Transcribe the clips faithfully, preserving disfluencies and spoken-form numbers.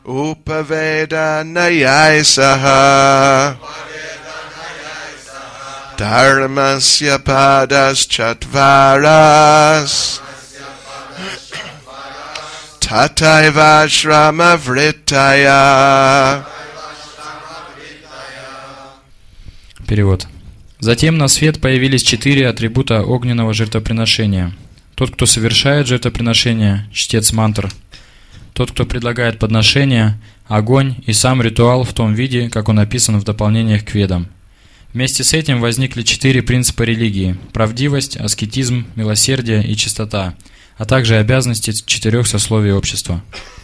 Upaveda Nayaisaha Dharmasya Padas Chatvaras Tataiva Shrama Vrittaya. Перевод. Затем на свет появились четыре атрибута огненного жертвоприношения. Тот, кто совершает жертвоприношение, чтец мантр. Тот, кто предлагает подношение, огонь и сам ритуал в том виде, как он описан в дополнениях к Ведам. Вместе с этим возникли четыре принципа религии – правдивость, аскетизм, милосердие и чистота, а также обязанности четырех сословий общества.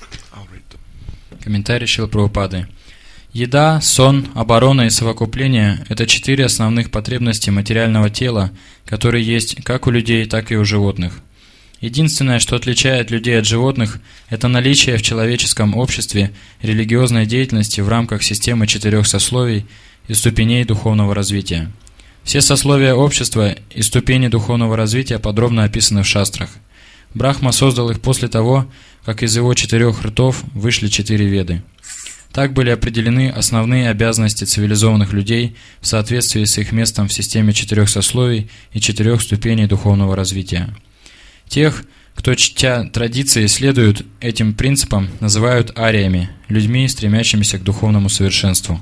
Комментарий Шрилы Прабхупады. Еда, сон, оборона и совокупление – это четыре основных потребности материального тела, которые есть как у людей, так и у животных. Единственное, что отличает людей от животных, это наличие в человеческом обществе религиозной деятельности в рамках системы четырех сословий и ступеней духовного развития. Все сословия общества и ступени духовного развития подробно описаны в шастрах. Брахма создал их после того, как из его четырех ртов вышли четыре веды. Так были определены основные обязанности цивилизованных людей в соответствии с их местом в системе четырех сословий и четырех ступеней духовного развития. Тех, кто, чтя традиции, следуют этим принципам, называют ариями, людьми, стремящимися к духовному совершенству.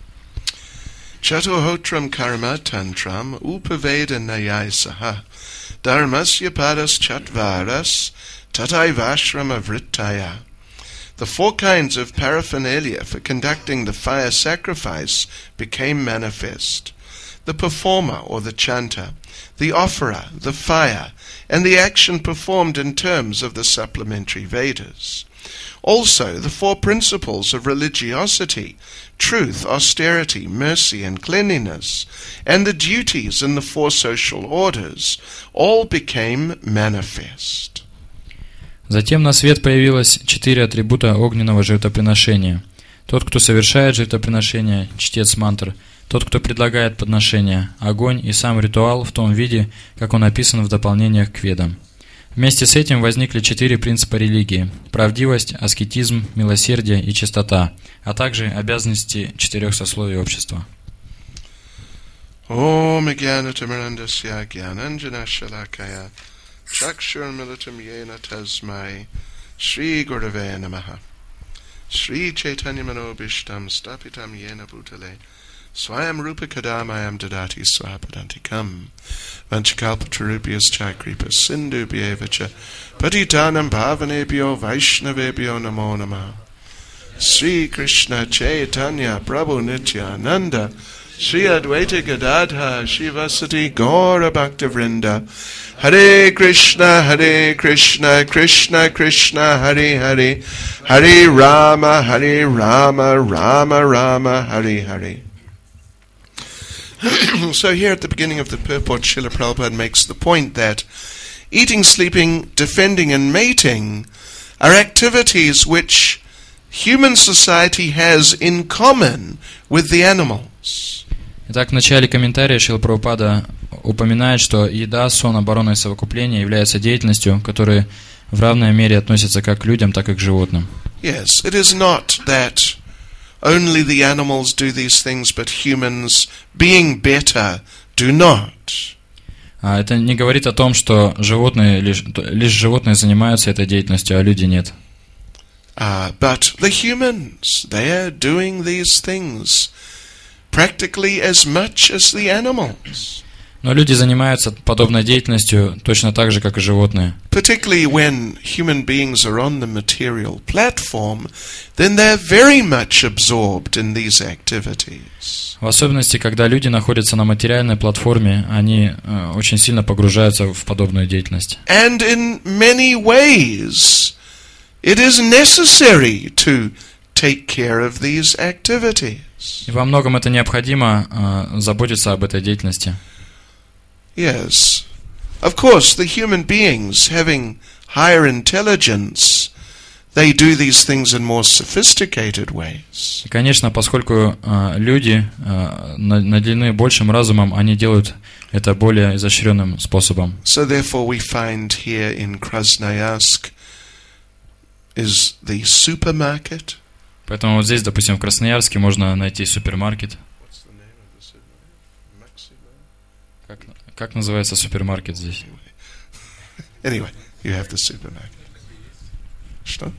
Chaturhotram karma tantram upaveda nayaisaha dharmasya padas chatvaras tataivashrama vrittaya. The four kinds of paraphernalia for conducting the fire sacrifice became manifest. The performer or the chanter, the offerer, the fire, and the action performed in terms of the supplementary Vedas. Also, the four principles of religiosity, truth, austerity, mercy, and cleanliness, and the duties in the four social orders, all became manifest. Затем на свет появилось четыре атрибута огненного жертвоприношения. Тот, кто совершает жертвоприношение, чтец мантр. Тот, кто предлагает подношение, огонь и сам ритуал в том виде, как он описан в дополнениях к Ведам. Вместе с этим возникли четыре принципа религии – правдивость, аскетизм, милосердие и чистота, а также обязанности четырех сословий общества. Om Jnana-timirandasya Jnananjana-shalakaya Chakshur-militam yena tasmai Shri Gurave namaha Shri Chaitanya-manobishtam stapitam yena bhutale Swayam rupa kadamayam dadati swapadantikam Vanchakalpatarubhyas chakripas sindubhyevacha Patitanam bhavanebhyo vaishnavebhyo namo namah Sri Krishna Chaitanya Prabhu Nityananda Shri Advaita Gadadha Shivasati Gaura Bhakta Vrinda Hare Krishna Hare Krishna Krishna Krishna Hare Hare Hare Rama Hare Rama Rama Rama Hare Hare. So here at the beginning of the purport, Srila Prabhupada makes the point that eating, sleeping, defending and mating are activities which human society has in common with the animals. Итак, в начале комментария Шрила Прабхупада упоминает, что еда, сон, оборона и совокупление являются деятельностью, которые в равной мере относятся как к людям, так и к животным. Yes, it is not that only the animals do these things, but humans, being better, do not. А это не говорит о том, что животные лишь, лишь животные занимаются этой деятельностью, а люди нет. Uh, but the humans, they are doing these things practically as much as the animals. Но люди занимаются подобной деятельностью точно так же, как и животные. Particularly when human beings are on the material platform, then they're very much absorbed in these activities. В особенности, когда люди находятся на материальной платформе, они э, очень сильно погружаются в подобную деятельность. And in many ways, it is necessary to take care of these activities. И во многом это необходимо э, заботиться об этой деятельности. Yes. Of course, the human beings having higher intelligence, they do these things in more sophisticated ways. И, конечно, поскольку э, люди э, наделены большим разумом, они делают это более изощренным способом. So therefore we find here in Krasnoyarsk is the supermarket. Поэтому вот здесь, допустим, в Красноярске можно найти супермаркет. What's the name of the supermarket? Maximo? Как, как называется супермаркет здесь? Anyway, you have the supermarket. Что?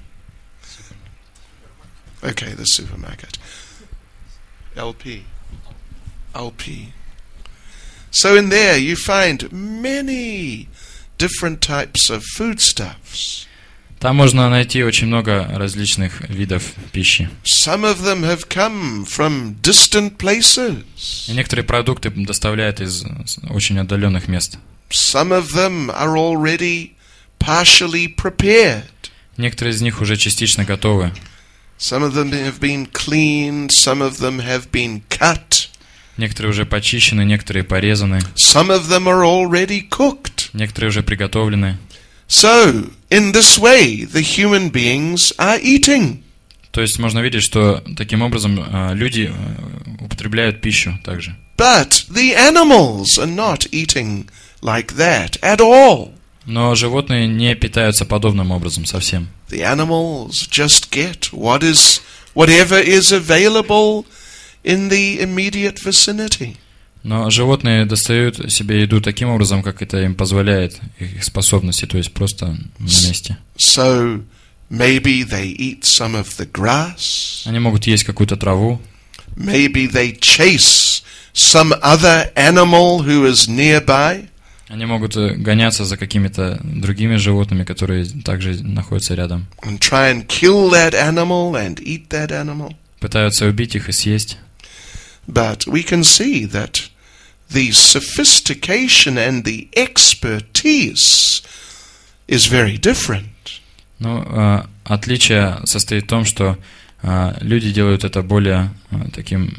Okay, the supermarket. L P. L P. So in there you find many different types of foodstuffs. Там можно найти очень много различных видов пищи. Some of them have come from distant places. И некоторые продукты доставляют из очень отдаленных мест. Some of them are already partially prepared. Некоторые из них уже частично готовы. Some of them have been cleaned, some of them have been cut. Некоторые уже почищены, некоторые порезаны. Some of them are already cooked. Некоторые уже приготовлены. So, in this way, the human beings are eating. То есть можно видеть, что таким образом э, люди э, употребляют пищу также. But the animals are not eating like that at all. Но животные не питаются подобным образом совсем. The animals just get what is, whatever is available in the immediate vicinity. Но животные достают себе еду таким образом, как это им позволяет их способности, то есть просто на месте. So maybe they eat some of the grass. Они могут есть какую-то траву. Maybe they chase some other animal who is nearby. Они могут гоняться за какими-то другими животными, которые также находятся рядом. And try and kill that animal and eat that animal. Пытаются убить их и съесть. But we can see that the sophistication and the expertise is very different. Ну, э, отличие состоит в том, что э, люди делают это более э, таким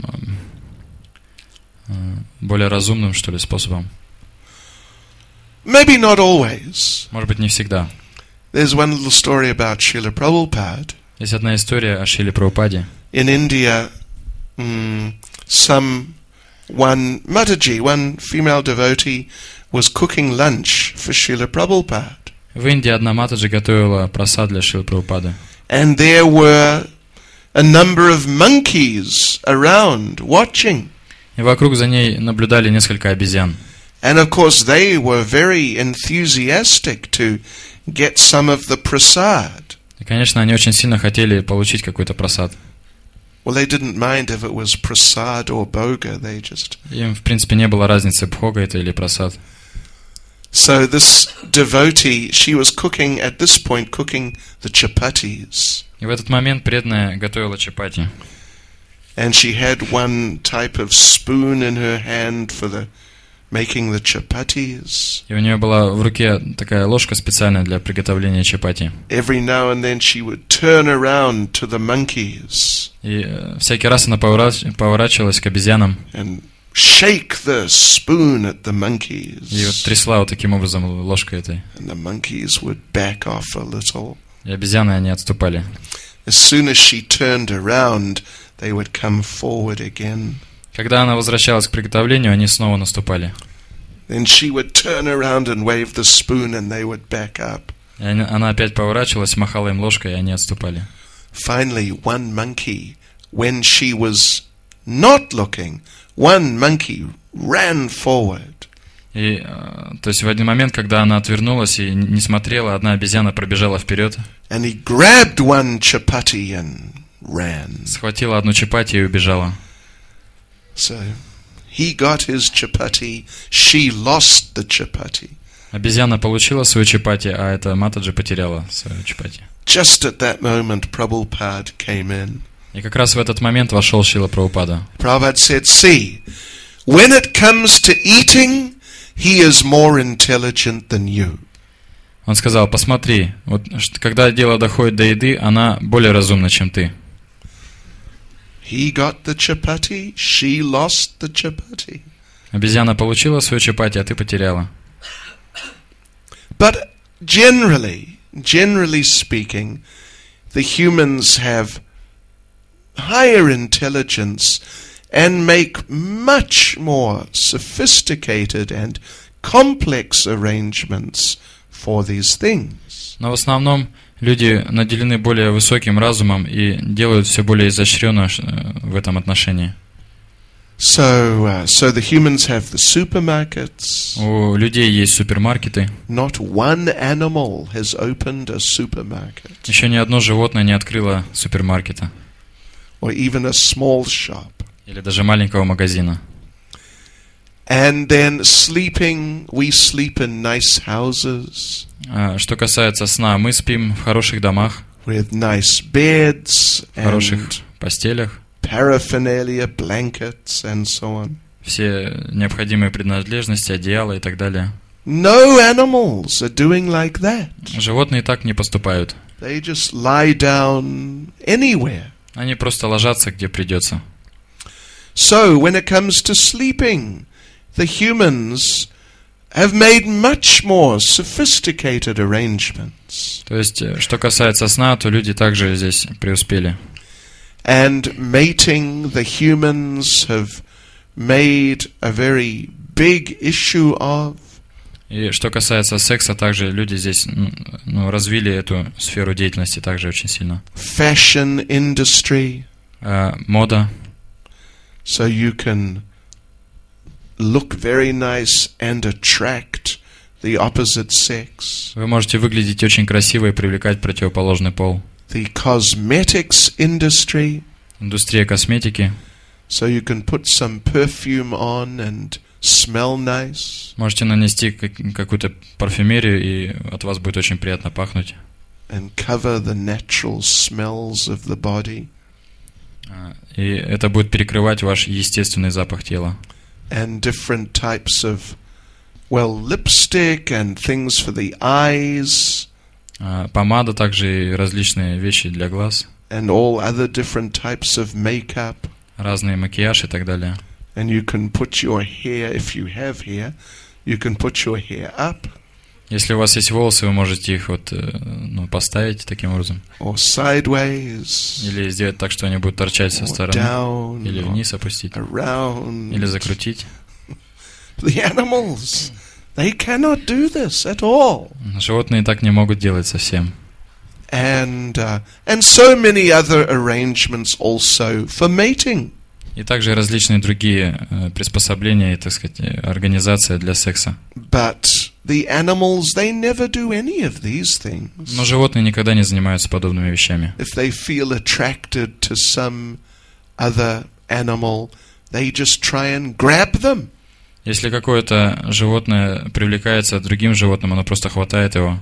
э, более разумным, что ли, способом. Maybe not always. Может быть, не всегда. There's one little story about Srila Prabhupada. Есть одна история о Шриле Прабхупаде. In India, mm, some one Mataji, one female devotee, was cooking lunch for Srila Prabhupada. В Индии одна Матаджи готовила прасад для Шрилы Прабхупады. And there were a number of monkeys around watching. И вокруг за ней наблюдали несколько обезьян. And of course they were very enthusiastic to get some of the prasad. И, конечно, они очень сильно хотели получить какой-то прасад. Well, they didn't mind if it was prasad or bhoga. They just... Им, в принципе, не было разницы, бхога это или прасад. So this devotee, she was cooking, at this point, cooking the chapatis. И в этот момент преданная готовила чапати. And she had one type of spoon in her hand for the making the chapatis. И у нее была в руке такая ложка специальная для приготовления чапати. Every now and then she would turn around to the monkeys. И э, всякий раз она поворач- поворачивалась к обезьянам. And shake the spoon at the monkeys. И вот трясла вот таким образом ложкой этой. And the monkeys would back off a little. И обезьяны, они отступали. As soon as she turned around, they would come forward again. Когда она возвращалась к приготовлению, они снова наступали. Then she would turn around and wave the spoon and they would back up. И они, она опять поворачивалась, махала им ложкой, и они отступали. Finally, one monkey, when she was not looking, one monkey ran forward. И, э, то есть в один момент, когда она отвернулась и не смотрела, одна обезьяна пробежала вперед. And he grabbed one chapati and ran. Схватила одну чапати и убежала. So he got his chapati, she lost the chapati. Обезьяна получила свою чапати, а эта Матаджи потеряла свою чапати. Just at that moment, Prabhupada came in. И как раз в этот момент вошел Шрила Прабхупада. Prabhupada said, see, when it comes to eating, he is more intelligent than you. Он сказал, посмотри, вот когда дело доходит до еды, она более разумна, чем ты. He got the chapati, she lost the chapati. Обезьяна получила свою чапати, а ты потеряла. But generally, generally speaking, the humans have higher intelligence and make much more sophisticated and complex arrangements for these things. Но в основном Люди наделены более высоким разумом и делают все более изощренно в этом отношении. So, uh, so the humans have the supermarkets. У людей есть супермаркеты. Not one animal has opened a supermarket. Еще ни одно животное не открыло супермаркета. Or even a small shop. Или даже маленького магазина. And then sleeping, we sleep in nice houses. А что касается сна, мы спим в хороших домах, With nice beds в хороших and постелях. paraphernalia, blankets and so on. Все необходимые принадлежности, одеяла и так далее. No animals are doing like that. Животные так не поступают. They just lie down anywhere. Они просто ложатся, где придется. So, when it comes to sleeping, the humans have made much more sophisticated arrangements. То есть, что касается сна, то люди также здесь преуспели. And mating, the humans have made a very big issue of. И что касается секса, также люди здесь ну, развили эту сферу деятельности также очень сильно. Fashion industry. А, мода. So you can look very nice and attract the opposite sex. Вы можете выглядеть очень красиво и привлекать противоположный пол. The cosmetics industry. Индустрия косметики. So you can put some perfume on and smell nice. Можете нанести какую-то парфюмерию, и от вас будет очень приятно пахнуть. And cover the natural smells of the body. И это будет перекрывать ваш естественный запах тела. And different types of, well, lipstick and things for the eyes. Помада также и различные вещи для глаз. And all other different types of makeup. Разный макияж и так далее. And you can put your hair, if you have hair, you can put your hair up. Если у вас есть волосы, вы можете их вот, ну, поставить таким образом. Or sideways. Или сделать так, что они будут торчать со стороны. Down, или вниз опустить. Around. Или закрутить. The animals, they cannot do this at all. Животные так не могут делать совсем. And uh, and so many other arrangements also for mating. И также различные другие э, приспособления и, так сказать, организация для секса. But the animals, they never do any of these things. Но животные никогда не занимаются подобными вещами. If they feel attracted to some other animal, they just try and grab them. Если какое-то животное привлекается другим животным, оно просто хватает его.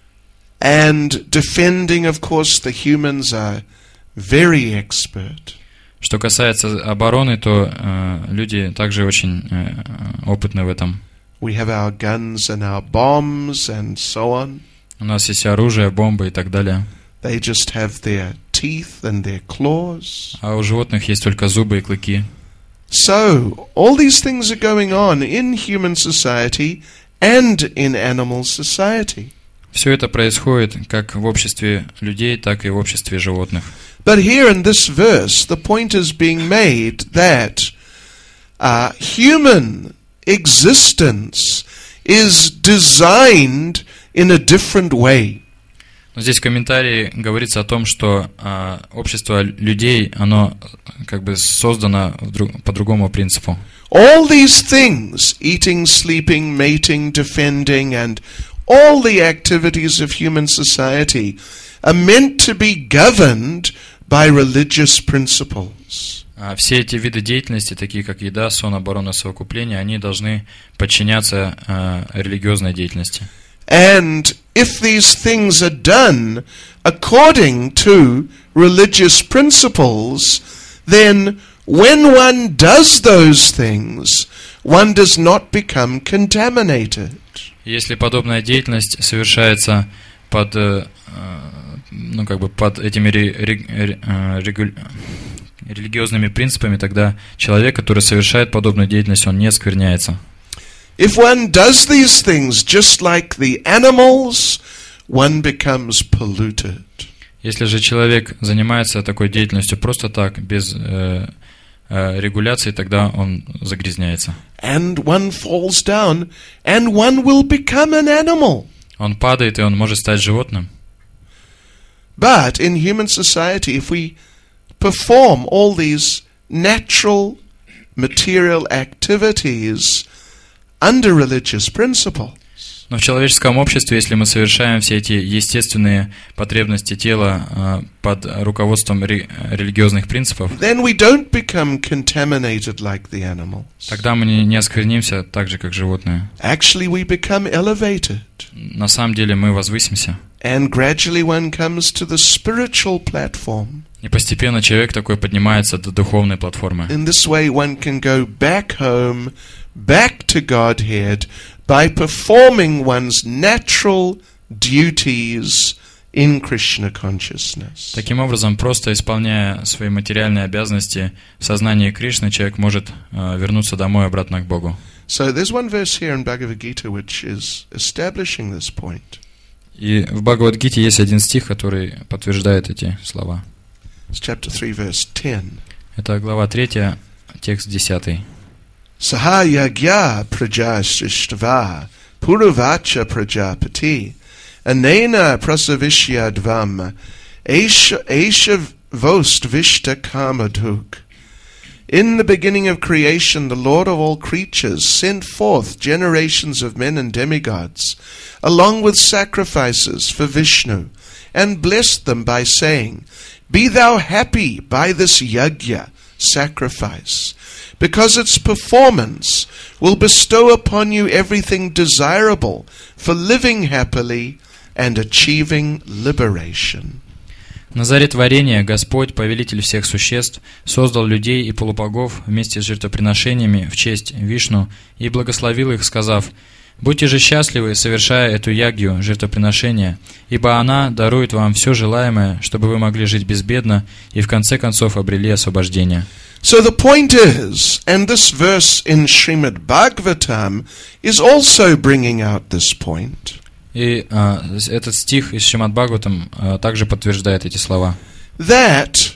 And defending, of course, the humans are very expert. Что касается обороны, то э, люди также очень э, опытны в этом. We have our guns and our bombs and so on. У нас есть оружие, бомбы и так далее. They just have their teeth and their claws. А у животных есть только зубы и клыки. So, all these things are going on in human society and in animal society. Все это происходит как в обществе людей, так и в обществе животных. But here in this verse, the point is being made that uh, human existence is designed in a different way. Но здесь в комментарии говорится о том, что э, общество людей, оно как бы создано друг, по другому принципу. All these things, eating, sleeping, mating, defending, and all the activities of human society are meant to be governed by religious principles. Все эти виды деятельности, такие как еда, сон, оборона, совокупление, они должны подчиняться э, религиозной деятельности. And if these things are done according to religious principles, then when one does those things, one does not become contaminated. Если подобная деятельность совершается под, э, ну, как бы под этими ре, ре, регу, религиозными принципами, тогда человек, который совершает подобную деятельность, он не оскверняется. If one does these things just like the animals, one becomes polluted. Если же человек занимается такой деятельностью просто так, без э, э, регуляции, тогда он загрязняется. And one falls down, and one will become an animal. Он падает, и он может стать животным. But in human society, if we perform all these natural material activities under religious principles, Но в человеческом обществе, если мы совершаем все эти естественные потребности тела э, под руководством ре- религиозных принципов, then we don't become contaminated like the animals. тогда мы не, не осквернимся так же, как животные. Actually, we become elevated. На самом деле мы возвысимся. And gradually one comes to the spiritual platform. И постепенно человек такой поднимается до духовной платформы. In this way one can go back home, back to Godhead, by performing one's natural duties in Krishna consciousness. Таким образом, просто исполняя свои материальные обязанности в сознании Кришны, человек может э, вернуться домой обратно к Богу. So there's one verse here in Bhagavad Gita which is establishing this point. И в Бхагавад-гите есть один стих, который подтверждает эти слова. It's chapter three, verse ten. Это глава третья, текст десятый. Saha yagya praja srishtva puravacha prajapati anena prasavishyadvam esha esha vost vishta kamadhuk. In the beginning of creation, the Lord of all creatures sent forth generations of men and demigods, along with sacrifices for Vishnu, and blessed them by saying, "Be thou happy by this yajna," sacrifice, because its performance will bestow upon you everything desirable for living happily and achieving liberation. На заре творения Господь, повелитель всех существ, создал людей и полубогов вместе с жертвоприношениями в честь Вишну и благословил их, сказав: «Будьте же счастливы, совершая эту ягью, жертвоприношение, ибо она дарует вам все желаемое, чтобы вы могли жить безбедно и в конце концов обрели освобождение». So the point is, and this verse in Srimad Bhagavatam is also bringing out this point. И а, этот стих из Шримад Бхагаватам а, также подтверждает эти слова. That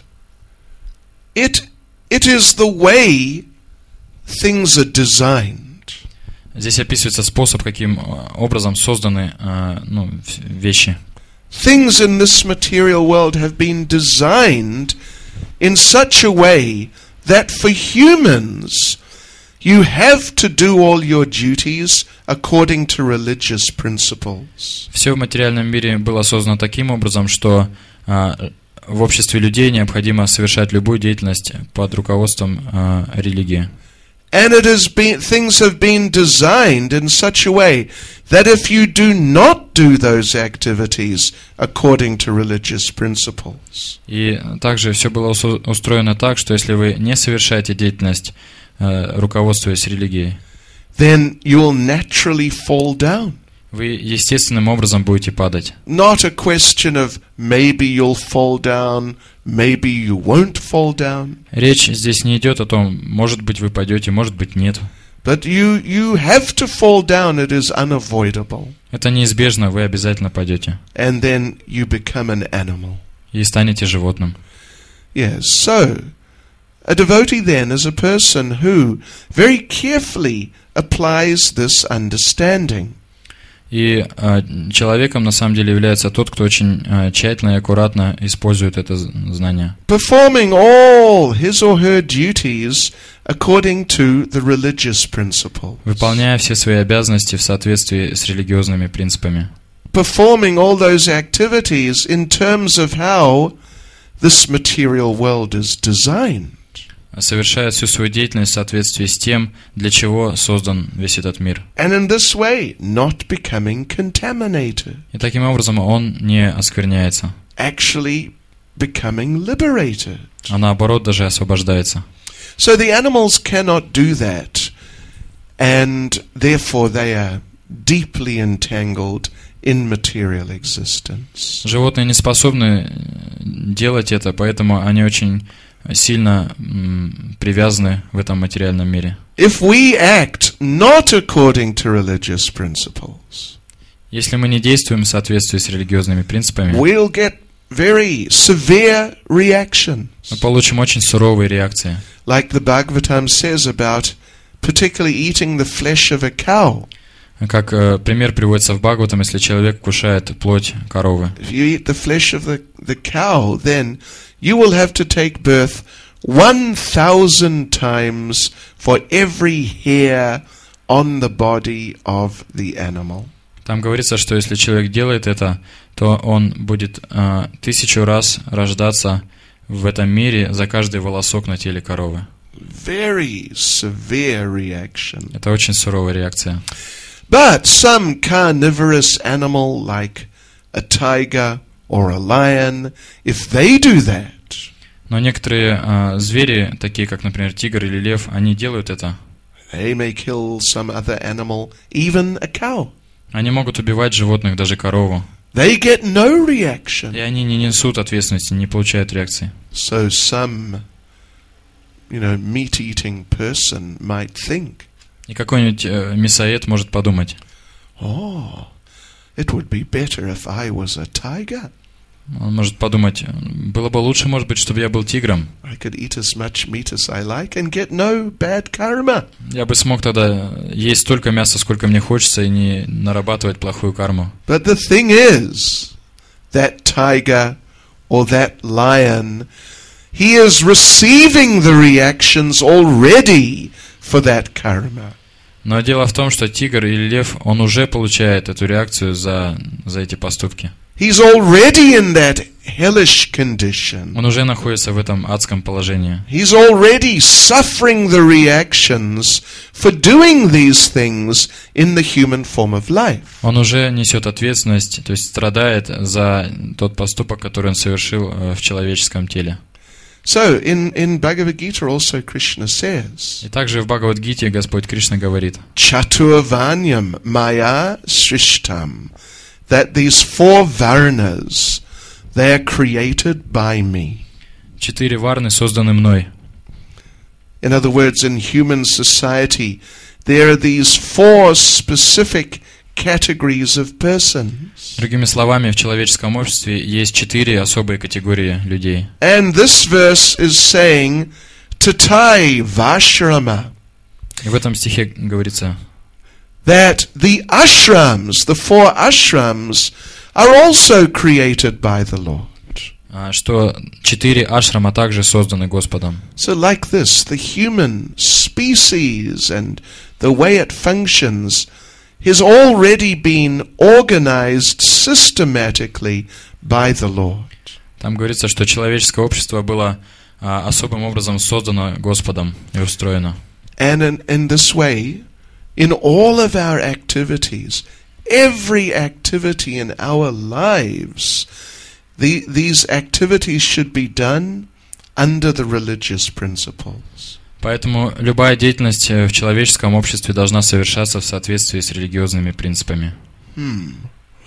it it is the way things are designed. Здесь описывается способ, каким образом созданы а, ну, вещи. Things in this material world have been designed in such a way that for humans you have to do all your duties according to religious principles. Все в материальном мире было создано таким образом, что а, в обществе людей необходимо совершать любую деятельность под руководством а, религии. And it has been, things have been designed in such a way that if you do not do those activities according to religious principles, И также все было устроено так, что если вы не совершаете деятельность, а, руководствуясь религией, then you will naturally fall down. вы естественным образом будете падать. Not a question of maybe you'll fall down, maybe you won't fall down. Речь здесь не идет о том, может быть вы пойдете, может быть нет. But you, you have to fall down, it is unavoidable. Это неизбежно, вы обязательно пойдете. And then you become an animal. И станете животным. Yes, so a devotee then is a person who very carefully applies this understanding. И э, человеком на самом деле является тот, кто очень э, тщательно и аккуратно использует это знание. Performing all his or her duties according to the religious principles. Выполняя все свои обязанности в соответствии с религиозными принципами. Performing all those activities in terms of how this material world is designed. Совершая всю свою деятельность в соответствии с тем, для чего создан весь этот мир. And in this way, not becoming contaminated. И таким образом он не оскверняется, Actually becoming liberated. а наоборот даже освобождается. So the animals cannot do that, and therefore they are deeply entangled in material existence. Животные не способны делать это, поэтому они очень сильно м, привязаны в этом материальном мире. If we act not according to religious principles, Если мы не действуем в соответствии с религиозными принципами, we'll get very severe reactions. мы получим очень суровые реакции. Like the Bhagavatam says about particularly eating the flesh of a cow. Как э, пример приводится в Бхагаватам, если человек кушает плоть коровы. If you eat the flesh of the, the cow, then you will have to take birth one thousand times for every hair on the body of the animal. Там говорится, что если человек делает это, то он будет э, тысячу раз рождаться в этом мире за каждый волосок на теле коровы. Very severe reaction. Это очень суровая реакция. But some carnivorous animal like a tiger or a lion, if they do that, Но некоторые э, звери, такие как, например, тигр или лев, они делают это. they may kill some other animal, even a cow. Они могут убивать животных, даже корову. They get no reaction. И они не несут ответственности, не получают реакции. So some, you know, meat-eating person might think, И какой-нибудь э, мясоед может подумать: oh, it would be better if I was a tiger. он может подумать, было бы лучше, может быть, чтобы я был тигром. I could eat as much meat as I like and get no bad karma. Я бы смог тогда есть столько мяса, сколько мне хочется, и не нарабатывать плохую карму. But the thing is, that tiger or that lion, he is receiving the reactions already for that karma. Но дело в том, что тигр или лев, он уже получает эту реакцию за, за эти поступки. He's already in that hellish condition. Он уже находится в этом адском положении. He's already suffering the reactions for doing these things in the human form of life. Он уже несет ответственность, то есть страдает за тот поступок, который он совершил э, в человеческом теле. So, in, in Bhagavad Gita also Krishna says, И также в Бхагавад-гите Господь Кришна говорит: Chaturvanyam maya srishtam, that these four varnas, they are created by me. Четыре варны созданы мной. In other words, in human society, there are these four specific categories of persons. Другими словами, в человеческом обществе есть четыре особые категории людей. And this verse is saying, tatai vashrama, И в этом стихе говорится, that the ashrams, the four ashrams, are also created by the Lord. а, что четыре ашрама также созданы Господом. So like this, the human species and the way it functions has already been organized systematically by the Lord. Там говорится, что человеческое общество было а, особым образом создано Господом и устроено. And in, in this way, in all of our activities, every activity in our lives, the, these activities should be done under the religious principles. Поэтому любая деятельность в человеческом обществе должна совершаться в соответствии с религиозными принципами. Hmm.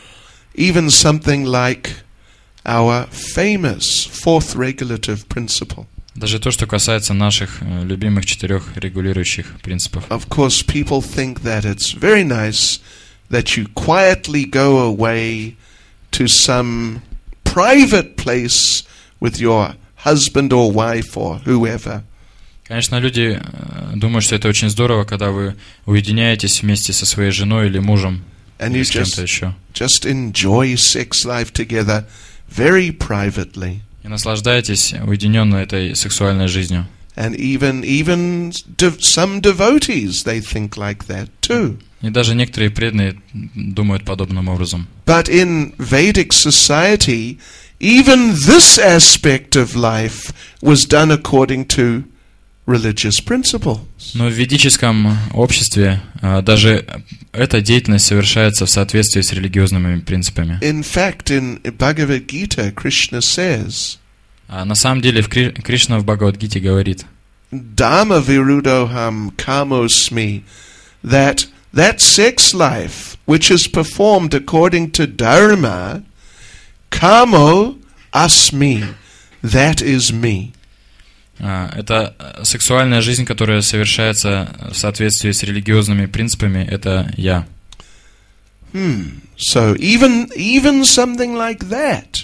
Even something like our famous fourth regulative principle. Даже то, что касается наших э, любимых четырех регулирующих принципов. Of course, people think that it's very nice that you quietly go away to some private place with your husband or wife or whoever. Конечно, люди э, думают, что это очень здорово, когда вы уединяетесь вместе со своей женой или мужем, And или you с кем-то just, еще. just enjoy sex life together very privately. И наслаждаетесь уединенно этой сексуальной жизнью. And even even de- some devotees, they think like that too. И даже некоторые преданные думают подобным образом. But in Vedic society, even this aspect of life was done according to religious principles. Но в ведическом обществе а, даже эта деятельность совершается в соответствии с религиозными принципами. In fact, in Bhagavad Gita, Krishna says, А на самом деле в Кри- Кришна в Бхагавад-гите говорит: Dhamma virudoham kamosmi, that that sex life which is performed according to dharma, kamo asmi, that is me. а, это сексуальная жизнь, которая совершается в соответствии с религиозными принципами, это я. Hmm. So even even something like that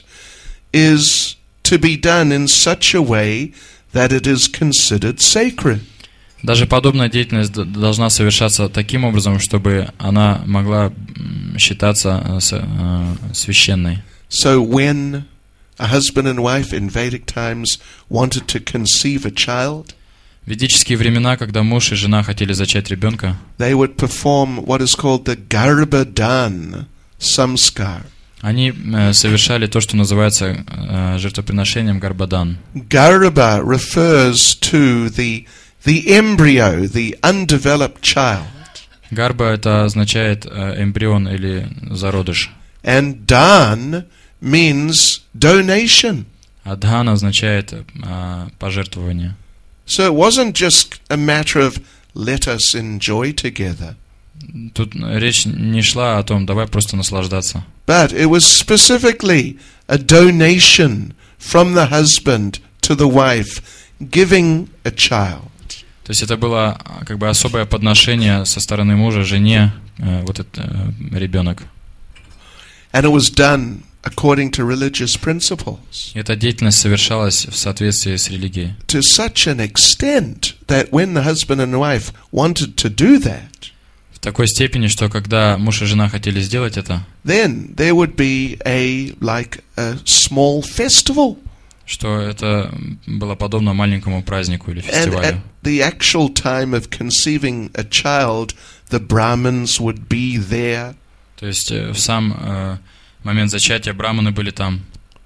is to be done in such a way that it is considered sacred. Даже подобная деятельность д- должна совершаться таким образом, чтобы она могла м, считаться э, с- э, священной. So when a husband and wife in Vedic times wanted to conceive a child, В ведические времена, когда муж и жена хотели зачать ребенка, they would perform what is called the Garbhadan samskar. они э, совершали то, что называется э, жертвоприношением Гарбадан. Garbha refers to the the embryo, the undeveloped child. Гарба это означает э, эмбрион или зародыш. And dan means donation. А дхан означает э, пожертвование. So it wasn't just a matter of let us enjoy together, Тут речь не шла о том, давай просто наслаждаться. but it was specifically a donation from the husband to the wife, giving a child. То есть это было а, как бы особое подношение со стороны мужа жене, э, вот этот э, ребенок. And it was done according to religious principles, И эта деятельность совершалась в соответствии с религией. to such an extent that when the husband and wife wanted to do that, В такой степени, что когда муж и жена хотели сделать это, then there would be a like a small festival. что это было подобно маленькому празднику или And фестивалю. at the actual time of conceiving a child, the Brahmins would be there. То есть э, в сам э, момент зачатия браманы были там,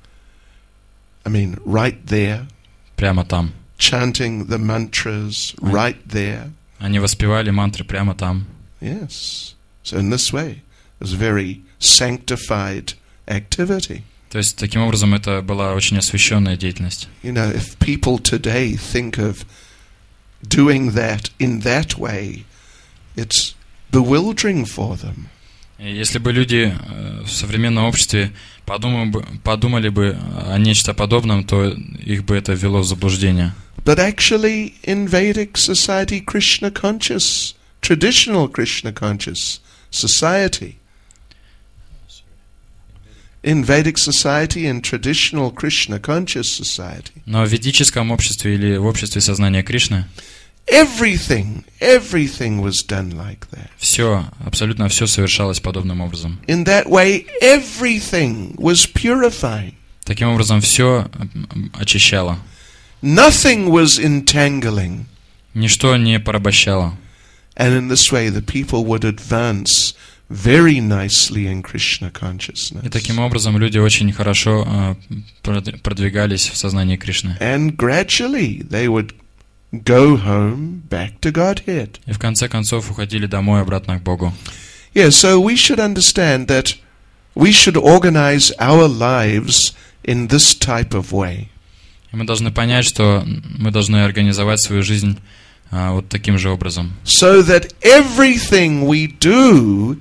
I mean, right there, прямо там. chanting the mantras right there. Они воспевали мантры прямо там. Yes. So in this way, it was a very sanctified activity. То есть таким образом это была очень освященная деятельность. You know, if people today think of doing that in that way, it's bewildering for them. И если бы люди э, в современном обществе подумали бы, подумали бы о нечто подобном, то их бы это ввело в заблуждение. But actually, in Vedic society, Krishna conscious, traditional Krishna conscious society, in Vedic society, in traditional Krishna conscious society, Но в ведическом обществе или в обществе сознания Кришны everything, everything was done like that. все, абсолютно все совершалось подобным образом. In that way, everything was purifying. Таким образом все очищало. Nothing was entangling. Ничто не порабощало. And in this way, the people would advance very nicely in Krishna consciousness. И таким образом люди очень хорошо э, прод- продвигались в сознании Кришны. And gradually, they would go home back to Godhead. И в конце концов уходили домой обратно к Богу. Yeah, so we should understand that we should organize our lives in this type of way. И мы должны понять, что мы должны организовать свою жизнь а, вот таким же образом. So that everything we do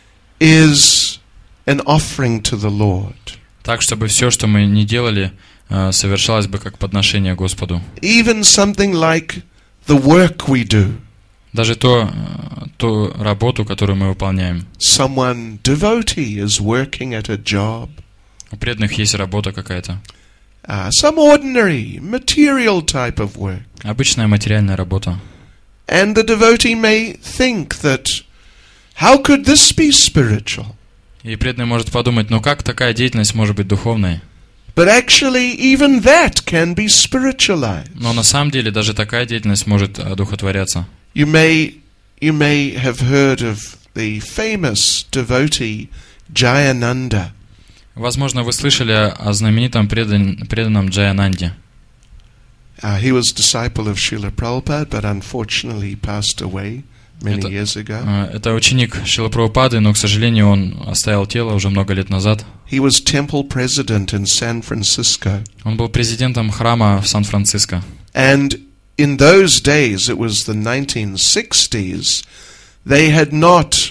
is an offering to the Lord. Так, чтобы все, что мы не делали, а, совершалось бы как подношение Господу. Even something like the work we do. Даже то, а, ту работу, которую мы выполняем. Someone devotee is working at a job. У преданных есть работа какая-то. Uh, some ordinary, material type of work. Обычная материальная работа. And the devotee may think that, how could this be spiritual? И преданный может подумать, ну как такая деятельность может быть духовной? But actually, even that can be spiritualized. Но на самом деле даже такая деятельность может одухотворяться. You may, you may have heard of the famous devotee Jayananda. Возможно, вы слышали о знаменитом предан, преданном Джаянанде. Uh, he was disciple of Srila Prabhupada, but unfortunately he passed away many Это, years ago. э, это ученик Шрилы Прабхупады, но, к сожалению, он оставил тело уже много лет назад. He was temple president in San Francisco. Он был президентом храма в Сан-Франциско. And in those days, it was the nineteen sixties, they had not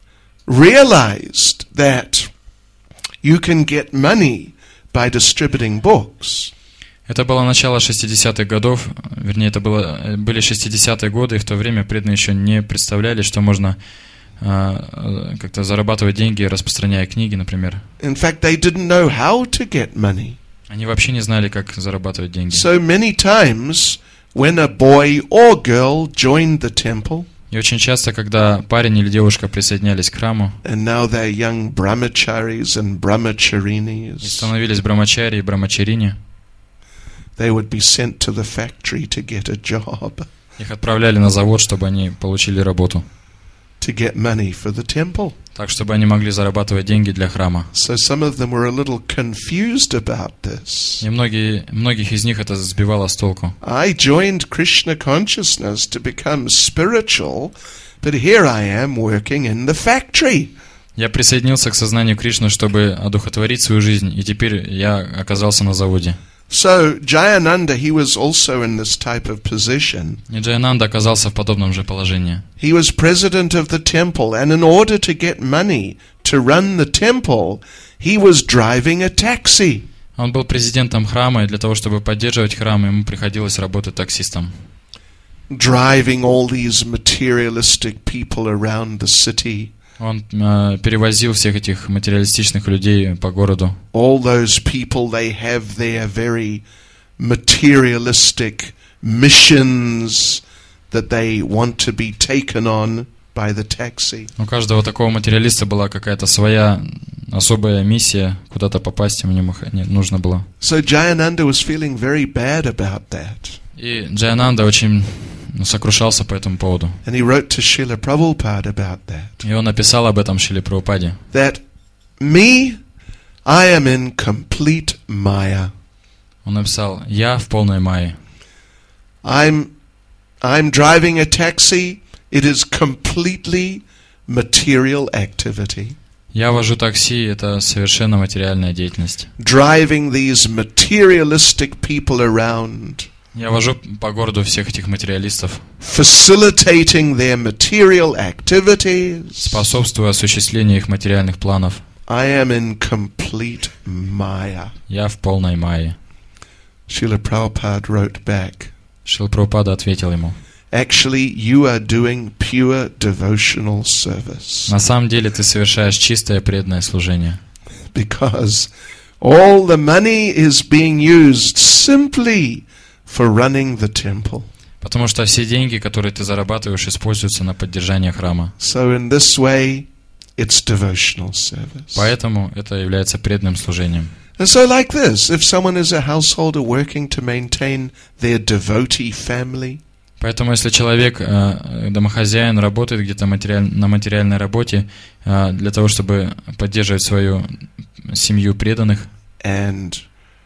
realized that you can get money by distributing books. Это было начало шестидесятых годов, вернее, это было, были шестидесятые годы, и в то время преданные еще не представляли, что можно э, как-то зарабатывать деньги, распространяя книги, например. In fact, they didn't know how to get money. Они вообще не знали, как зарабатывать деньги. So many times, when a boy or girl joined the temple, И очень часто, когда парень или девушка присоединялись к храму and now they're young brahmacharis and и brahmacharinis, становились брамачари и брамачарини, they would be sent to the factory to get a job, их отправляли на завод, чтобы они получили работу, to get money for the temple. так, чтобы они могли зарабатывать деньги для храма. So some of them were a little confused about this. И многие, многих из них это сбивало с толку. I joined Krishna consciousness to become spiritual, but here I am working in the factory. Я присоединился к сознанию Кришны, чтобы одухотворить свою жизнь, и теперь я оказался на заводе. So Jayananda, he was also in this type of position. И Джаянанда оказался в подобном же положении. He was president of the temple, and in order to get money to run the temple, he was driving a taxi. Он был президентом храма, и для того, чтобы поддерживать храм, ему приходилось работать таксистом. Driving all these materialistic people around the city. Он э, перевозил всех этих материалистичных людей по городу. All those people, they have their very materialistic missions that they want to be taken on by the taxi. У каждого такого материалиста была какая-то своя особая миссия, куда-то попасть ему не нужно было. So Jayananda was feeling very bad about that. И Джаянанда очень сокрушался по этому поводу. And he wrote to Srila Prabhupada about that. И он написал об этом Шриле Прабхупаде. That me, I am in complete maya. Он написал: «Я в полной майе. I'm, I'm driving a taxi. It is completely material activity. Я вожу такси, это совершенно материальная деятельность. Driving these materialistic people around. Я вожу по городу всех этих материалистов, facilitating their material activities. способствуя осуществлению их материальных планов. I am in complete maya. Я в полной майе». Srila Prabhupada wrote back, Шрила Прабхупада ответил ему: actually, you are doing pure devotional service. «На самом деле ты совершаешь чистое преданное служение, Because all the money is being used simply for running the temple. потому что все деньги, которые ты зарабатываешь, используются на поддержание храма. So in this way, it's devotional service. Поэтому это является преданным служением». And so like this, if someone is a householder working to maintain their devotee family, Поэтому, если человек, э, домохозяин, работает где-то материаль... на материальной работе э, для того, чтобы поддерживать свою семью преданных, and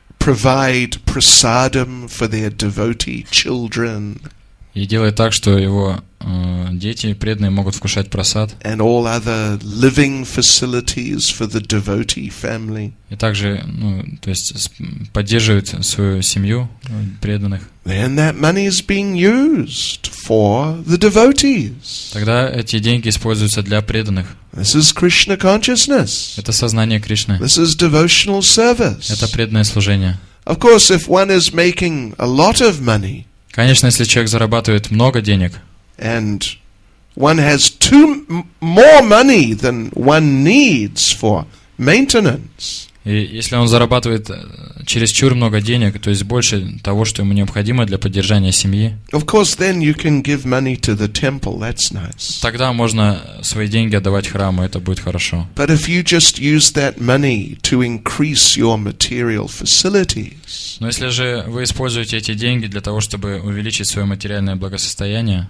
provide prasadam for their devotee children, и делает так, что его э, дети преданные могут вкушать прасад, and all other living facilities for the devotee family, и также, ну, то есть поддерживает свою семью э, преданных, then that money is being used for the devotees. тогда эти деньги используются для преданных. This is Krishna consciousness. Это сознание Кришны. This is devotional service. Это преданное служение. Of course, if one is making a lot of money, Конечно, если человек зарабатывает много денег, and one has too m- more money than one needs for maintenance, и если он зарабатывает э, чересчур много денег, то есть больше того, что ему необходимо для поддержания семьи, of course, then you can give money to the temple. That's nice. тогда можно свои деньги отдавать храму, это будет хорошо. But if you just use that money to increase your material facilities, Но если же вы используете эти деньги для того, чтобы увеличить свое материальное благосостояние,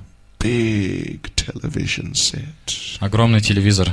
big television set. огромный телевизор.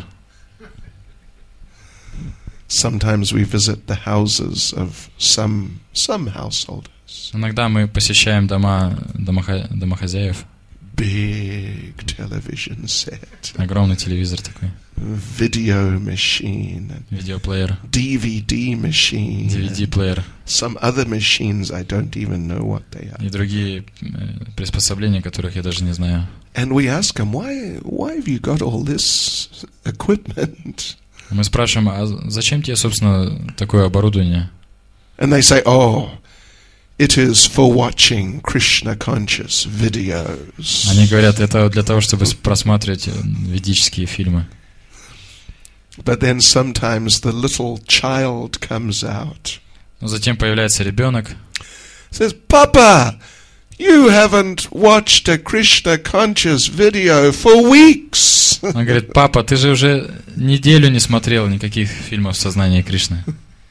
Sometimes we visit the houses of some some householders. Иногда мы посещаем дома домохо- домохозяев. Big television set, Огромный телевизор такой, video machine, видеоплеер, D V D machine, ди ви ди-плеер some other machines I don't even know what they are. и другие э, приспособления, которых я даже не знаю. And we ask them, why why have you got all this equipment? Мы спрашиваем: а зачем тебе, собственно, такое оборудование? And they say, oh, it is for watching Krishna conscious videos. Они говорят, это для того, чтобы просматривать ведические фильмы. But then sometimes the little child comes out. Но затем появляется ребенок, Says, Papa, You haven't watched a Krishna conscious video for weeks. Он говорит: папа, ты же уже неделю не смотрел никаких фильмов сознания Кришны.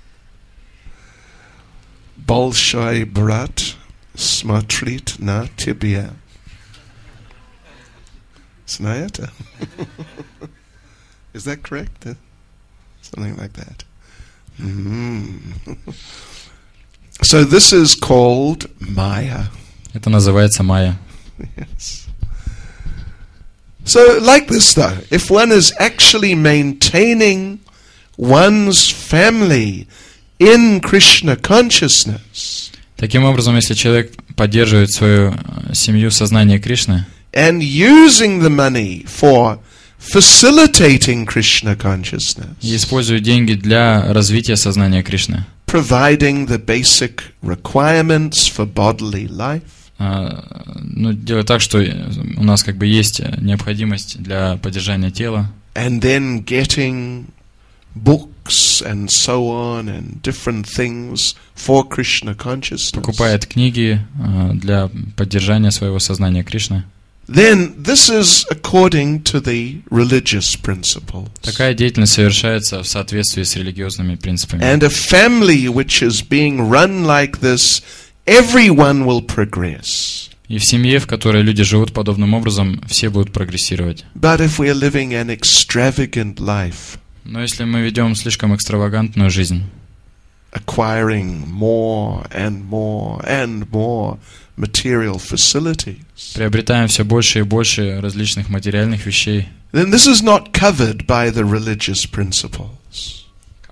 Bolshoi brat смотрит на тебя. Знаете? Is that correct? Something like that. Mm. So this is called Maya. Это называется майя. Yes. So like this though, if one is actually maintaining one's family in Krishna consciousness, Таким образом, если человек поддерживает свою семью сознания Кришны and using the money for facilitating Krishna consciousness, и использует деньги для развития сознания Кришны, providing the basic requirements for bodily life, а, ну, делать так, что у нас как бы есть необходимость для поддержания тела, and then getting books and so on and different things for Krishna consciousness, покупает книги а, для поддержания своего сознания Кришны, then this is according to the religious principles. такая деятельность совершается в соответствии с религиозными принципами. And a family which is being run like this, everyone will progress. И в семье, в которой люди живут подобным образом, все будут прогрессировать. But if we are living an extravagant life, Но если мы ведем слишком экстравагантную жизнь, acquiring more and more and more material facilities, приобретаем все больше и больше различных материальных вещей, then this is not covered by the religious principles.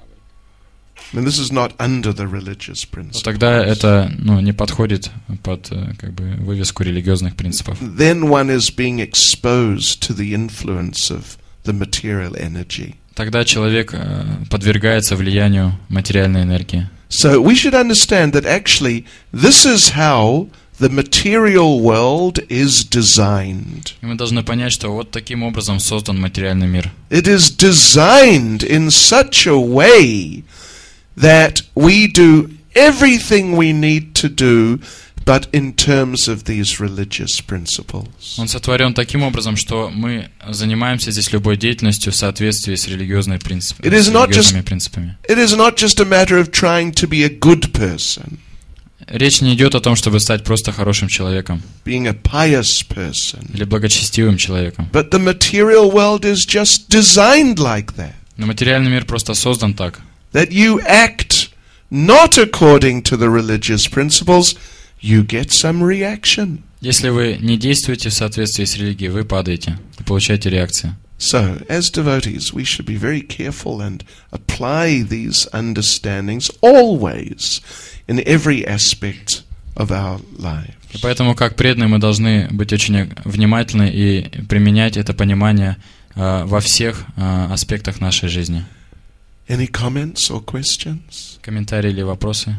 I mean, this is not under the religious то principles. тогда это ну, не подходит под э, как бы, вывеску религиозных принципов. Then one is being exposed to the influence of the material energy. Тогда человек э, подвергается влиянию материальной энергии. So we should understand that actually this is how the material world is designed. И мы должны понять, что вот таким образом создан материальный мир. It is designed in such a way that we do everything we need to do, but in terms of these religious principles. Он сотворен таким образом, что мы занимаемся здесь любой деятельностью в соответствии с, религиозной принцип... It is с not религиозными just- принципами. It is not just a matter of trying to be a good person, Речь не идет о том, чтобы стать просто хорошим человеком being a pious person, или благочестивым человеком. but the material world is just designed like that. Но материальный мир просто создан так. That you act not according to the religious principles, you get some reaction. Если вы не действуете в соответствии с религией, вы падаете и получаете реакцию. So, as devotees, we should be very careful and apply these understandings always in every aspect of our life. И поэтому, как преданные, мы должны быть очень внимательны и применять это понимание э, во всех э, аспектах нашей жизни. Any comments or questions? Комментарии или вопросы?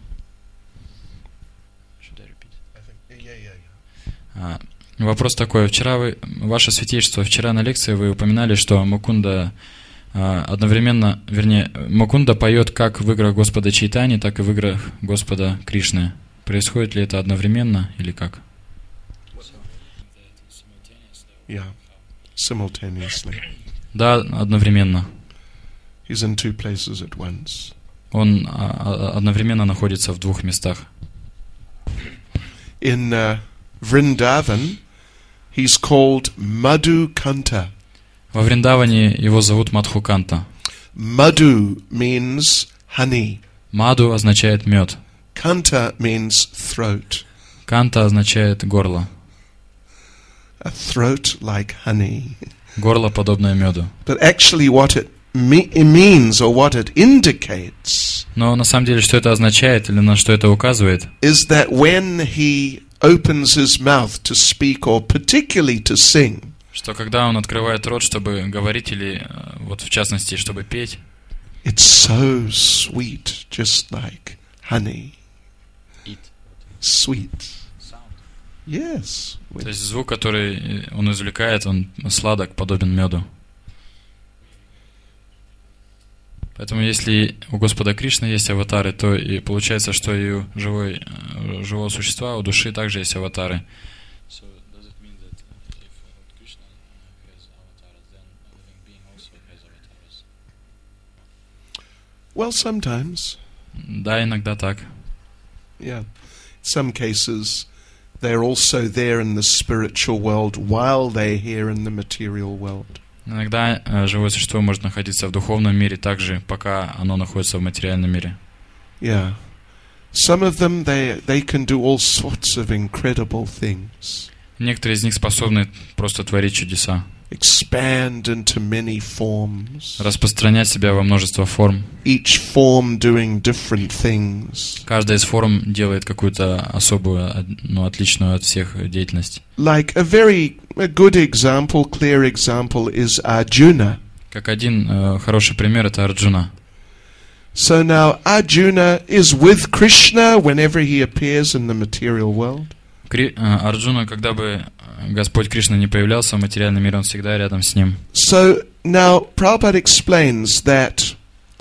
А, Вопрос такой. Вчера вы, ваше святейшество, вчера на лекции вы упоминали, что Мукунда а, одновременно, вернее, Мукунда поет как в играх Господа Чайтани, так и в играх Господа Кришны. Происходит ли это одновременно или как? Yeah, simultaneously. Да, одновременно. He's in two places at once. Он а, а, одновременно находится в двух местах. In uh, Vrindavan, he's called Madhu Kanta. Во Вриндаване его зовут Мадхуканта. Madhu means honey. Маду означает мед. Kanta means throat. Канта означает горло. A throat like honey. Горло, подобное меду. But actually what it me- means or what it indicates Но на самом деле, что это означает или на что это указывает, is that when he opens his mouth to speak or particularly to sing, что когда он открывает рот, чтобы говорить или, э, вот в частности, чтобы петь, it's so sweet, just like honey. Sweet. Yes. то есть звук, который он извлекает, он сладок, подобен меду. Поэтому если у Господа Кришны есть аватары, то и получается, что и у живой живого существа, у души также есть аватары. Well, sometimes. Да, иногда так. Yeah. In some cases, they're also there in the spiritual world while they're here in the material world. Иногда э, живое существо может находиться в духовном мире так же, пока оно находится в материальном мире. Yeah. Some of them, they, they can do all sorts of incredible things. Некоторые из них способны просто творить чудеса. Expand into many forms. Распространять себя во множество форм. Each form doing different things. Каждая из форм делает какую-то особую, ну, отличную от всех деятельность. Like a very a good example, clear example is Arjuna. Как один э, хороший пример — это Арджуна. So now Arjuna is with Krishna whenever he appears in the material world. Кри, э, Арджуна, когда бы Господь Кришна не появлялся в материальном мире, он всегда рядом с ним. So now Prabhupada explains that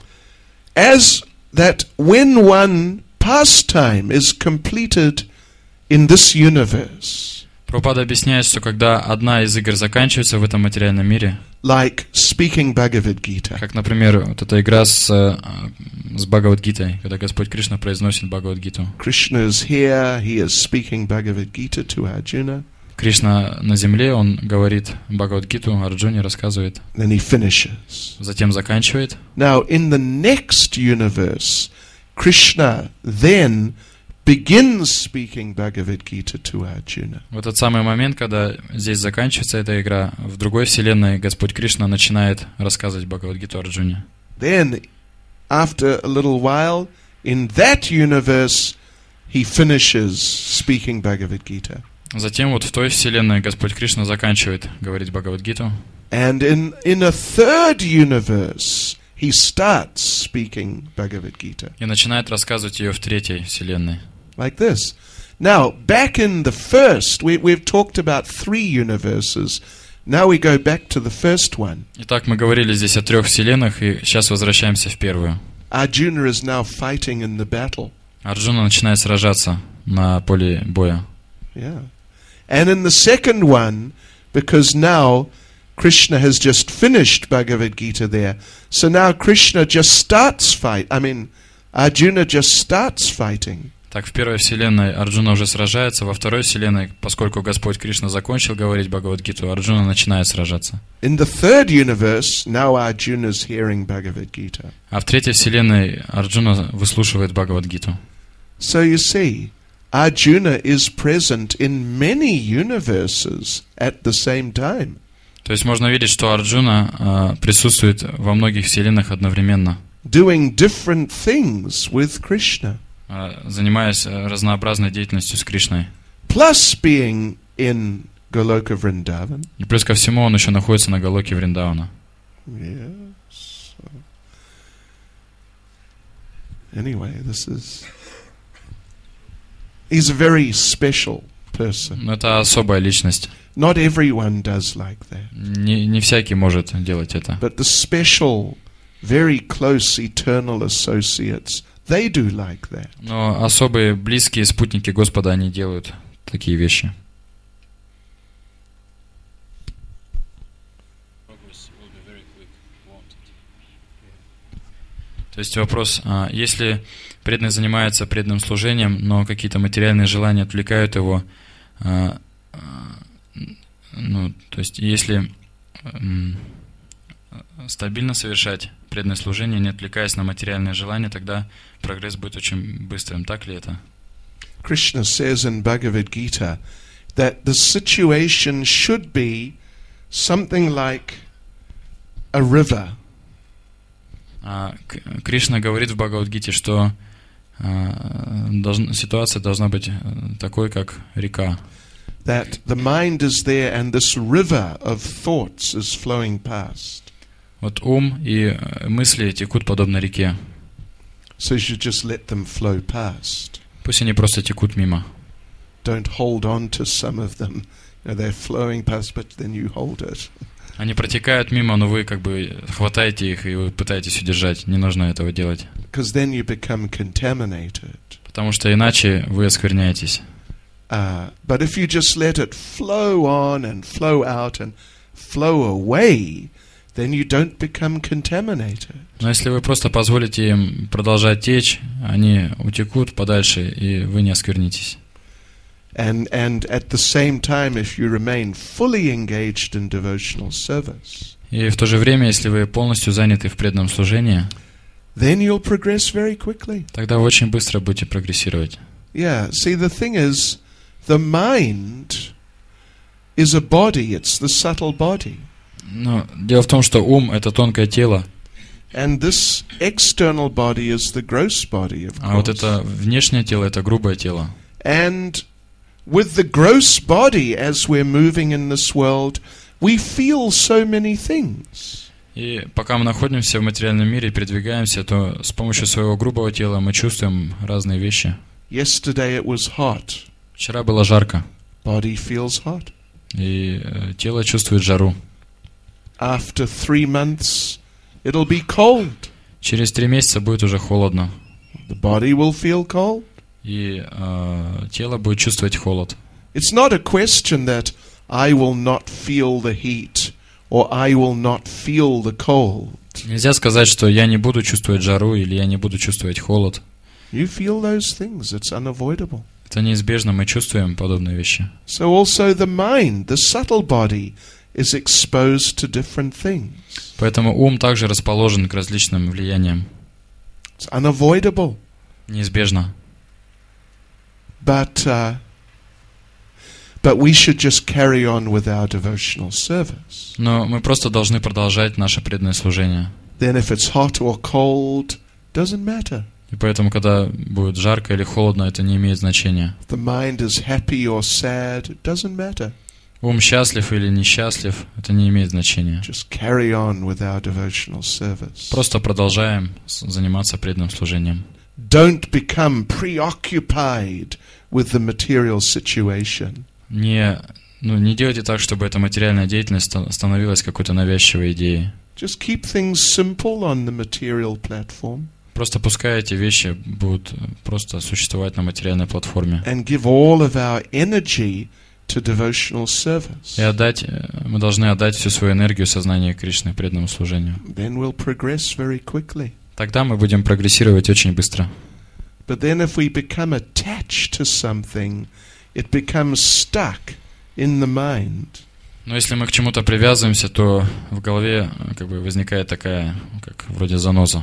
as that when one pastime is completed in this universe, Прабхупада объясняет, что когда одна из игр заканчивается в этом материальном мире, like speaking Bhagavad Gita, как, например, вот эта игра с, с Бхагавад-гитой, когда Господь Кришна произносит Бхагавад-гиту. Krishna is here, he is speaking Bhagavad Gita to Arjuna. Кришна на земле, он говорит Бхагавад-гиту, Арджуне рассказывает. Then he finishes. Затем заканчивает. Now in the next universe, Krishna then begins speaking Bhagavad Gita to Arjuna. В этот самый момент, когда здесь заканчивается эта игра, в другой вселенной Господь Кришна начинает рассказывать Бхагавад-гиту Арджуне. Then, after a little while, in that universe, he finishes speaking Bhagavad Gita. Затем вот в той вселенной Господь Кришна заканчивает говорить Бхагавад-гиту. And in, in a third universe, he starts speaking Bhagavad Gita. И начинает рассказывать ее в третьей вселенной. Like this. Now, back in the first, we, we've talked about three universes. Now we go back to the first one. Итак, мы говорили здесь о трех вселенных, и сейчас возвращаемся в первую. Arjuna is now fighting in the battle. Арджуна начинает сражаться на поле боя. Yeah. And in the second one, because now Krishna has just finished Bhagavad Gita there, so now Krishna just starts fight. I mean, Arjuna just starts fighting. Так, в первой вселенной Арджуна уже сражается, во второй вселенной, поскольку Господь Кришна закончил говорить Бхагавад-гиту, Арджуна начинает сражаться. In the third universe, now Arjuna is hearing Bhagavad Gita. А в третьей вселенной Арджуна выслушивает Бхагавад-гиту. So you see, Arjuna is present in many universes at the same time. То есть можно видеть, что Арджуна э, присутствует во многих вселенных одновременно, doing different things with Krishna. э, занимаясь разнообразной деятельностью с Кришной. Plus being in Goloka Vrindavan. И плюс ко всему он еще находится на Галоке Вриндавана. Yes. Anyway, this is... He's a very special person. Это особая личность. Not everyone does like that. Не, не всякий может делать это. But the special, very close eternal associates, they do like that. Но особые близкие спутники Господа, они делают такие вещи. То есть вопрос, если преданный занимается преданным служением, но какие-то материальные желания отвлекают его, ну, то есть если стабильно совершать преданное служение, не отвлекаясь на материальные желания, тогда прогресс будет очень быстрым. Так ли это? Krishna says in Bhagavad Gita that the situation should be something like a river. А, Кришна говорит в Бхагавад-гите, что а, должна, ситуация должна быть такой, как река. That the mind is there and this river of thoughts is flowing past. Вот ум и мысли текут подобно реке. So you should just let them flow past. Пусть они просто текут мимо. Don't hold on to some of them. They're flowing past, but then you hold it. Они протекают мимо, но вы как бы хватаете их и вы пытаетесь удержать. Не нужно этого делать. Because then you become contaminated. Потому что иначе вы оскверняетесь. Uh, but if you just let it flow on and flow out and flow away, then you don't become contaminated. Но если вы просто позволите им продолжать течь, они утекут подальше, и вы не осквернитесь. And and at the same time, if you remain fully engaged in devotional service, И в то же время, если вы полностью заняты в преданном служении, then you'll progress very quickly. тогда вы очень быстро будете прогрессировать. Yeah, see, the thing is, the mind is a body, it's the subtle body. Но дело в том, что ум — это тонкое тело, And this external body is the gross body, of а вот course. это внешнее тело — это грубое тело. And with the gross body, as we're moving in this world, we feel so many things. И пока мы находимся в материальном мире и передвигаемся, то с помощью своего грубого тела мы чувствуем разные вещи. Yesterday it was hot. Вчера было жарко, Body feels hot. и э, тело чувствует жару. After three months, it'll be cold. Через три месяца будет уже холодно, The body will feel cold. и э, тело будет чувствовать холод. It's not a question that I will not feel the heat or I will not feel the cold. Нельзя сказать, что я не буду чувствовать жару или я не буду чувствовать холод. You feel those things. It's unavoidable. Это неизбежно, мы чувствуем подобные вещи. So also the mind, the subtle body, is exposed to different things. Поэтому ум также расположен к различным влияниям. It's unavoidable. Неизбежно. But uh, but we should just carry on with our devotional service. Но мы просто должны продолжать наше преданное служение. Then if it's hot or cold, doesn't matter. И поэтому, когда будет жарко или холодно, это не имеет значения. If the mind is happy or sad, it doesn't matter. Ум счастлив или несчастлив, это не имеет значения. Just carry on with our devotional service. Просто продолжаем заниматься преданным служением. Don't become preoccupied with the material situation. Не, ну, не делайте так, чтобы эта материальная деятельность становилась какой-то навязчивой идеей. Just keep things simple on the material platform. Просто пускай эти вещи будут просто существовать на материальной платформе. And give all of our energy to devotional service. И отдать, мы должны отдать всю свою энергию сознанию Кришны, преданному служению. Then we'll progress very quickly. Тогда мы будем прогрессировать очень быстро. But then if we become attached to something, it becomes stuck in the mind. Но если мы к чему-то привязываемся, то в голове как бы возникает такая, как вроде заноза.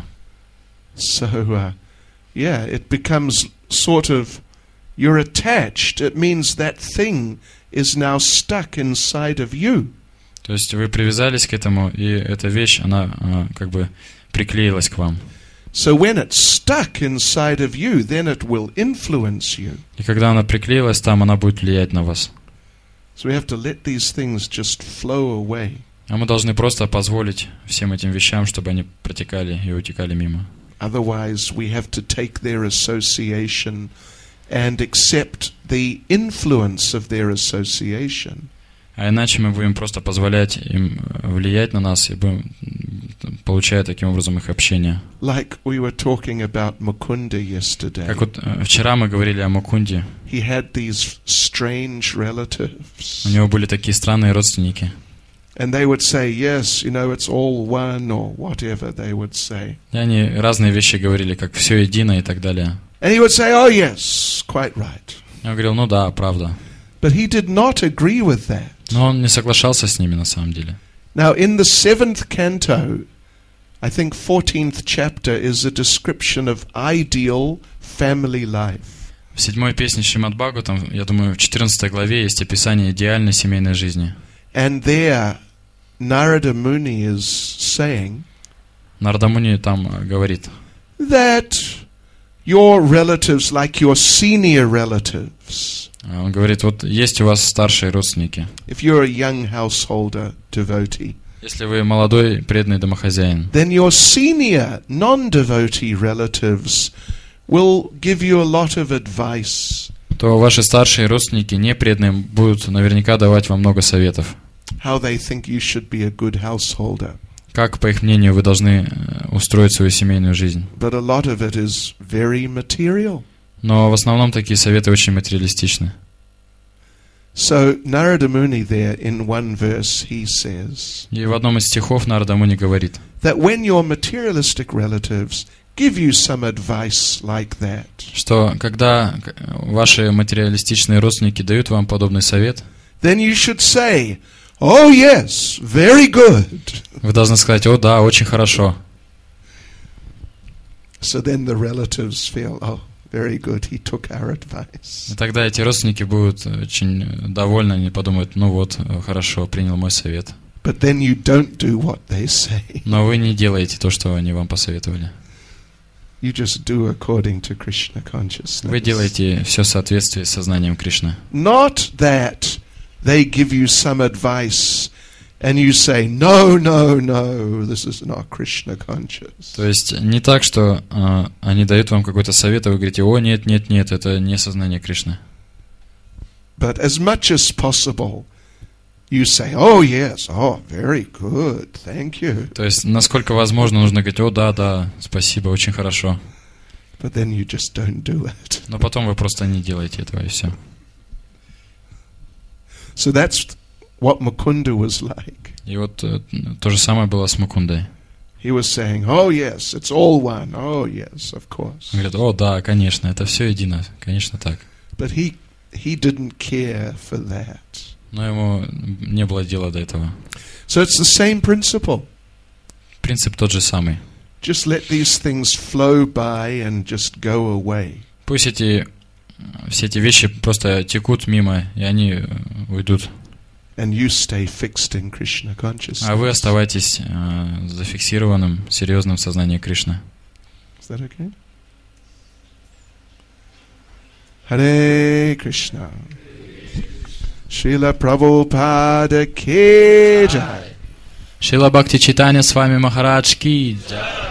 So, uh, yeah, it becomes sort of, you're attached. It means that thing is now stuck inside of you. То есть вы привязались к этому, и эта вещь, она, она как бы приклеилась к вам. So when it's stuck inside of you, then it will influence you. И когда она приклеилась там, она будет влиять на вас. So we have to let these things just flow away. А мы должны просто позволить всем этим вещам, чтобы они протекали и утекали мимо. Otherwise, we have to take their association and accept the influence of their association. А иначе мы будем просто позволять им влиять на нас и будем получать таким образом их общение. Like we were talking about Mukunda yesterday. Как вот вчера мы говорили о Мукунде. He had these strange relatives. У него были такие странные родственники. And they would say, yes, you know, it's all one, or whatever they would say. И они разные вещи говорили, как все едино и так далее. And he would say, oh yes, quite right. Я говорил, ну да, правда. But he did not agree with that. Но он не соглашался с ними на самом деле. Now, in the seventh canto, I think fourteenth chapter is a description of ideal family life. В седьмой песне Шримад Бхагаватам, я думаю, в четырнадцатой главе есть описание идеальной семейной жизни. And there, Narada Muni is saying Нарада Муни там говорит, that your relatives, like your senior relatives, он говорит, вот есть у вас старшие родственники. if you're a young householder devotee, Если вы молодой преданный домохозяин, then your senior non-devotee relatives will give you a lot of advice. то то ваши старшие родственники, не преданные, будут наверняка давать вам много советов. How they think you should be a good householder. Как, по их мнению, вы должны устроить свою семейную жизнь. But a lot of it is very material. Но в основном такие советы очень материалистичны. So Narada Muni there in one verse he says И в одном из стихов Нарада Муни говорит, that when your materialistic relatives give you some advice like that, что когда ваши материалистичные родственники дают вам подобный совет, then you should say, "Oh yes, very good." вы должны сказать: «О да, очень хорошо». So then the relatives feel, "Oh, very good, he took our advice." И тогда эти родственники будут очень довольны, они подумают: ну вот, хорошо, принял мой совет. But then you don't do what they say. Но вы не делаете то, что они вам посоветовали. You just do according to Krishna consciousness. Вы делаете все в соответствии с сознанием Кришны. Not that they give you some advice and you say, no, no, no, this is not Krishna conscious. То есть не так, что э, они дают вам какой-то совет, а вы говорите: о, нет, нет, нет, это не сознание Кришны. But as much as possible, you say, oh yes, oh, very good, thank you. То есть, насколько возможно, нужно говорить: о, да, да, спасибо, очень хорошо. But then you just don't do it. Но потом вы просто не делаете этого, и все. So that's what Mukunda was like. И вот э, то же самое было с Мукундой. He was saying, oh yes, it's all one, oh yes, of course. Он говорит: о, да, конечно, это все едино, конечно так. But he, he didn't care for that. Но ему не было дела до этого. So it's the same principle. Принцип тот же самый. Just let these things flow by and just go away. Пусть эти, все эти вещи просто текут мимо, и они уйдут. And you stay fixed in Krishna consciousness. А вы оставайтесь э, зафиксированным, серьезным в сознании Кришны. Is that okay? Hare Krishna. Шрила Прабхупада ки джай. Шрила Бхакти Чайтанья с вами Махарадж ки джай.